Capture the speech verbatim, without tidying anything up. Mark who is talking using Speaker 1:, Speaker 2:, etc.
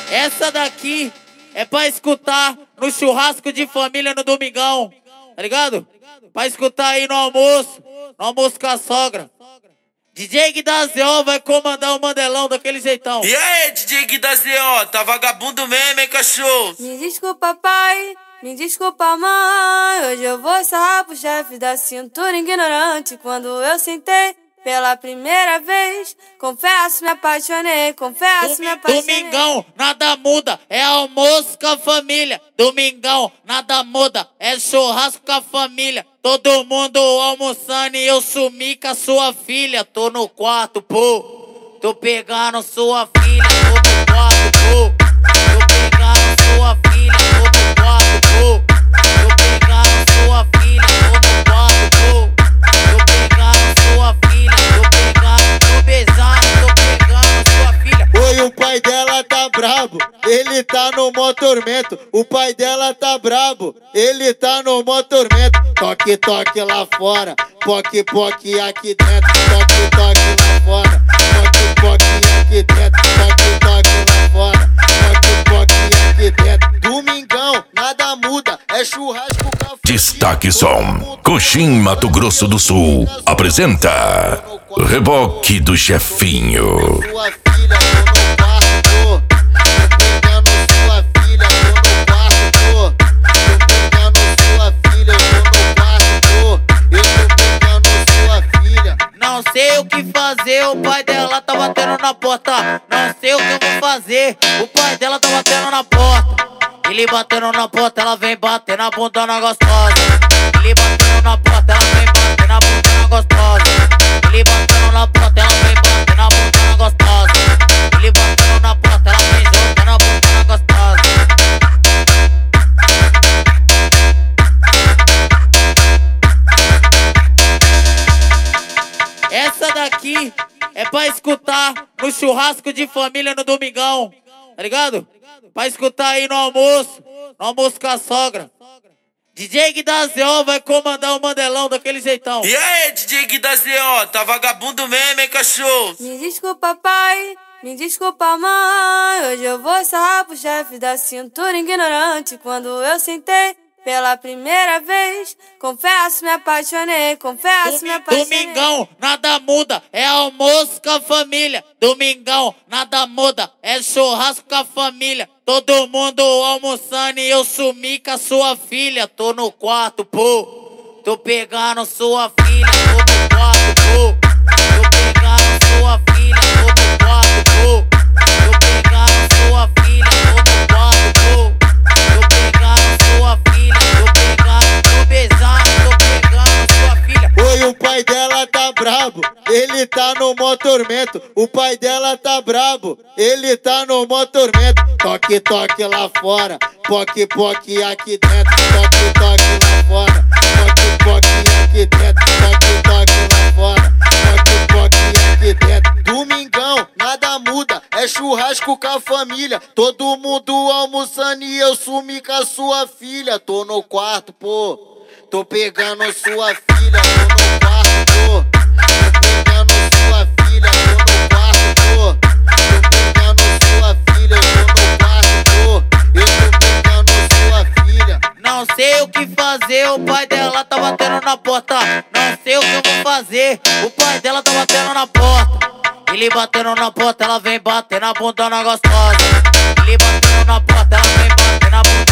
Speaker 1: Essa daqui é pra escutar no churrasco de família no domingão, tá ligado? Pra escutar aí no almoço, no almoço com a sogra. D J Gui da Z O vai comandar o Mandelão daquele jeitão.
Speaker 2: E aí, D J Gui da Z O, tá vagabundo mesmo, hein, cachorro?
Speaker 3: Me desculpa, pai, me desculpa, mãe. Hoje eu vou sarrar pro chefe da cintura ignorante. Quando eu sentei pela primeira vez, confesso, me apaixonei, confesso, me apaixonei.
Speaker 1: Domingão, nada muda, é almoço com a família. Domingão, nada muda, é churrasco com a família. Todo mundo almoçando e eu sumi com a sua filha. Tô no quarto, pô, tô pegando sua filha. Tô no quarto, pô, tô pegando sua filha. Tô no quarto, pô, tô pegando sua filha. Tô no quarto, pô, tô pegando sua filha. Tô pegando, tô beijando, tô pegando sua filha.
Speaker 4: Oi, o pai dela tá brabo, ele tá no mó tormento. O pai dela tá brabo, ele tá no mó tormento. Toque, toque lá fora, poque, poque aqui dentro. Toque, toque lá fora, poque, poque aqui dentro. Toque, toque lá fora, poque, poque aqui dentro. Domingão, nada muda, é churrasco com a família.
Speaker 5: Destaque Som, Coxim, Mato Grosso do Sul, apresenta Reboque do Chefinho.
Speaker 4: Sua filha, tô no quarto, tô. Tô pegando sua filha, tô no quarto, tô. Tô pegando sua filha, eu tô no quarto, tô. Eu tô pegando sua filha.
Speaker 1: Não sei o que fazer, o pai dela tá batendo na porta. Não sei o que eu vou fazer, o pai dela tá batendo na porta. Ele batendo na porta, ela vem bater na bunda na gostosa. Ele batendo na porta, ela vem bater na bunda na gostosa. Ele batendo na porta, ela vem bater na bunda na gostosa. Ele batendo na porta, ela vem jogando na bunda na gostosa. Essa daqui é pra escutar no churrasco de família no domingão, tá ligado? Pra escutar aí no almoço, no almoço com a sogra. D J Gui da Z O vai comandar o Mandelão daquele jeitão.
Speaker 2: E aí, D J Gui da Z O, tá vagabundo mesmo, hein, cachorro?
Speaker 3: Me desculpa, pai, me desculpa, mãe. Hoje eu vou sarrar pro chefe da cintura ignorante. Quando eu sentei pela primeira vez, confesso, me apaixonei, confesso, me apaixonei.
Speaker 1: Domingão, nada muda, é almoço com a família. Domingão, nada muda, é churrasco com a família. Todo mundo almoçando e eu sumi com a sua filha. Tô no quarto, pô, tô pegando sua filha. Tô no quarto, pô, tô pegando sua filha. Tô no quarto, pô, tô pegando sua filha. Tô no quarto, pô, tô pegando sua filha. Tô pegando, tô beijando, tô pegando sua filha.
Speaker 4: Oi, o pai dela tá brabo, ele tá no mó tormento. O pai dela tá brabo, ele tá no mó tormento. Toque, toque lá fora, poque, poque aqui dentro. Toque, toque lá fora, poque, poque aqui dentro. Toque, toque lá fora, poque, poque aqui dentro. Domingão, nada muda, é churrasco com a família. Todo mundo almoçando e eu sumi com a sua filha. Tô no quarto, pô, tô pegando sua filha. Tô no quarto, pô, tô pegando sua filha. Tô no quarto, pô, tô pegando sua filha. Eu tô no quarto, pô, eu tô pegando sua filha.
Speaker 1: Não sei o que fazer, o pai dela tá batendo na porta. Não sei o que eu vou fazer, o pai dela tá batendo na porta. Ele batendo na porta, ela vem bater na bunda na gostosa. Ele batendo na porta, ela vem bater na bunda